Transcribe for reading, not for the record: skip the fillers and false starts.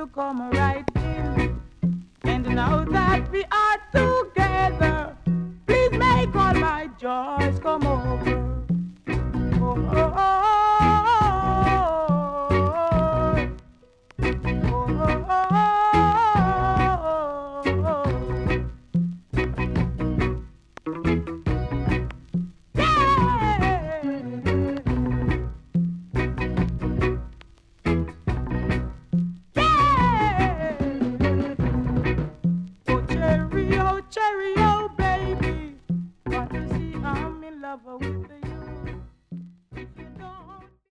to come right in. And now that we are together, please make all my joys come over. Oh, oh, oh, oh, cherry, oh, baby. Want to see I'm in love with you.